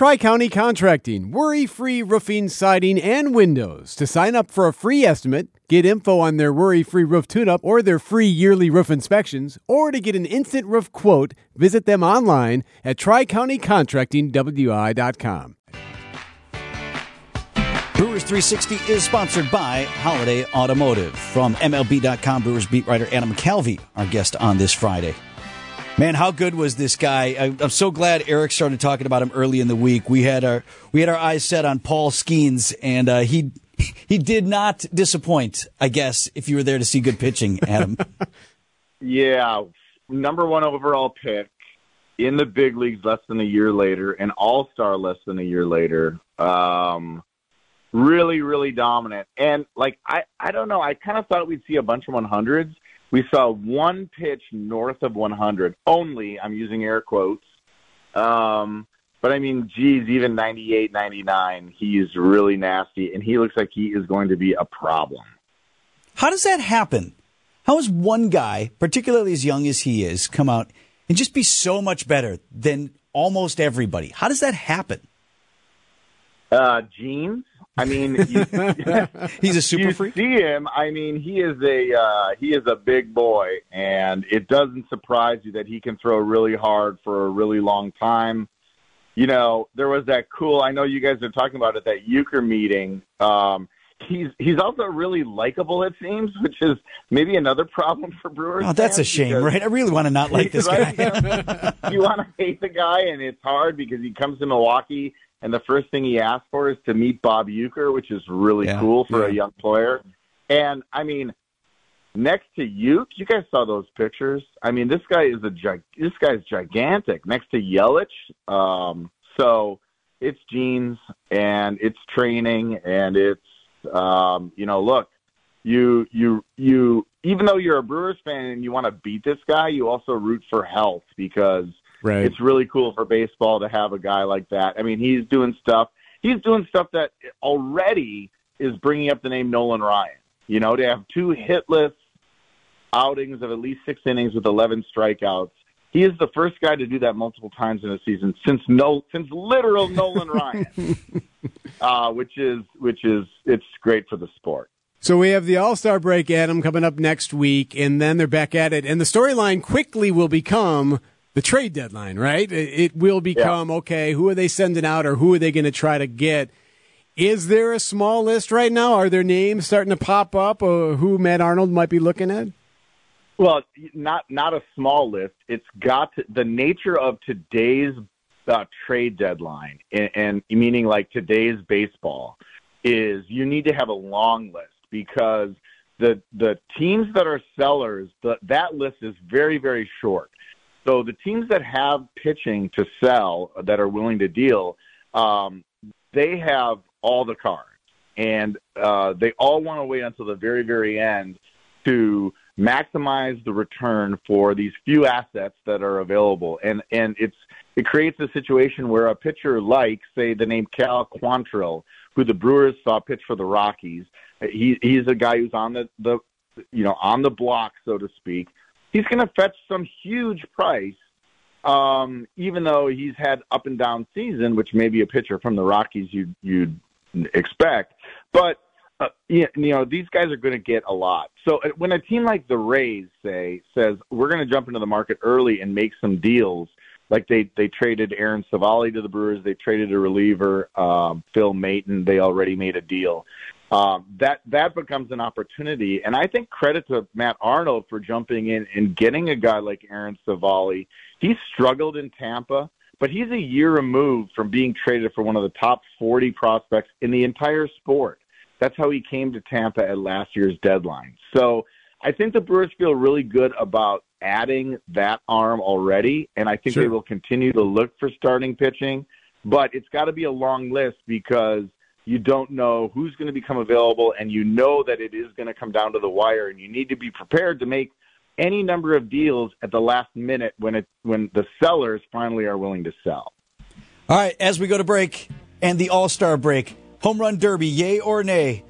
Tri-County Contracting, worry-free roofing, siding, and windows. To sign up for a free estimate, get info on their worry-free roof tune-up or their free yearly roof inspections, or to get an instant roof quote, visit them online at tricountycontractingwi.com. Brewers 360 is sponsored by Holiday Automotive. From MLB.com, Brewers beat writer Adam McCalvey, our guest on this Friday. Man, how good was this guy? I'm so glad Eric started talking about him early in the week. We had our eyes set on Paul Skeens, and he did not disappoint, I guess, if you were there to see good pitching, Adam. Yeah, number one overall pick in the big leagues less than a year later, an all-star less than a year later. Really, really dominant. And, I don't know, I kind of thought we'd see a bunch of 100s. We saw one pitch north of 100 only. I'm using air quotes. But, I mean, geez, even 98, 99, he's really nasty, and he looks like he is going to be a problem. How does that happen? How does one guy, particularly as young as he is, come out and just be so much better than almost everybody? How does that happen? Genes. I mean, he's a super freak. You see him. I mean, he is a big boy, and it doesn't surprise you that he can throw really hard for a really long time. You know, there was that cool. I know you guys are talking about it. That Euchre meeting. He's also really likable, it seems, which is maybe another problem for Brewers. Oh, that's a shame, right? I really want to not like this guy. You want to hate the guy, and it's hard because he comes to Milwaukee. And the first thing he asked for is to meet Bob Uecker, which is really cool for a young player. And, I mean, next to Uecker, you guys saw those pictures. I mean, this guy's gigantic next to Yelich. So it's genes, and it's training, and it's, look, you even though you're a Brewers fan and you want to beat this guy, you also root for health because – right. It's really cool for baseball to have a guy like that. I mean, he's doing stuff that already is bringing up the name Nolan Ryan. You know, to have two hitless outings of at least 6 innings with 11 strikeouts. He is the first guy to do that multiple times in a season since literal Nolan Ryan, which is it's great for the sport. So we have the All-Star break, Adam, coming up next week, and then they're back at it. And the storyline quickly will become the trade deadline, right? It will become, okay, who are they sending out or who are they going to try to get? Is there a small list right now? Are there names starting to pop up or who Matt Arnold might be looking at? Well, not a small list. It's got the nature of today's trade deadline, and meaning like today's baseball, is you need to have a long list because the teams that are sellers, that list is very, very short. So the teams that have pitching to sell that are willing to deal, they have all the cards. And they all want to wait until the very, very end to maximize the return for these few assets that are available. And it creates a situation where a pitcher like, say, the name Cal Quantrill, who the Brewers saw pitch for the Rockies, he's a guy who's on on the block, so to speak. He's going to fetch some huge price, even though he's had up and down season, which maybe a pitcher from the Rockies you'd expect. But these guys are going to get a lot. So when a team like the Rays says we're going to jump into the market early and make some deals, like they traded Aaron Savali to the Brewers, they traded a reliever, Phil Maton, they already made a deal. That becomes an opportunity. And I think credit to Matt Arnold for jumping in and getting a guy like Aaron Savali. He struggled in Tampa, but he's a year removed from being traded for one of the top 40 prospects in the entire sport. That's how he came to Tampa at last year's deadline. So I think the Brewers feel really good about adding that arm already, and I think they will continue to look for starting pitching. But it's got to be a long list because you don't know who's going to become available, and you know that it is going to come down to the wire, and you need to be prepared to make any number of deals at the last minute when the sellers finally are willing to sell. All right, as we go to break and the All-Star break, Home Run Derby, yay or nay?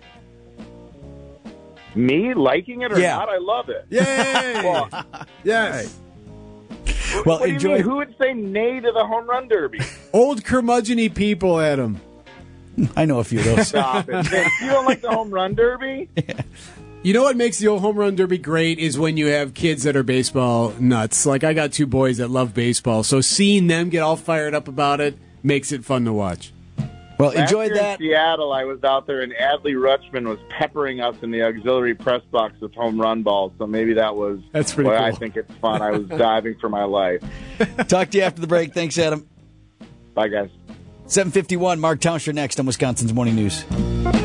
Me liking it or not? I love it. Yay! Well, yes. Well, what enjoy. Do you mean? Who would say nay to the Home Run Derby? Old curmudgeon-y people, Adam. I know a few of those. Stop it. Vince, you don't like the home run derby? You know what makes the old home run derby great is when you have kids that are baseball nuts. Like, I got 2 boys that love baseball, so seeing them get all fired up about it makes it fun to watch. Well, enjoy Last year that. In Seattle, I was out there, and Adley Rutschman was peppering us in the auxiliary press box with home run balls. So maybe that's pretty why cool. I think it's fun. I was diving for my life. Talk to you after the break. Thanks, Adam. Bye, guys. 7:51. Mark Tauscher next on Wisconsin's Morning News.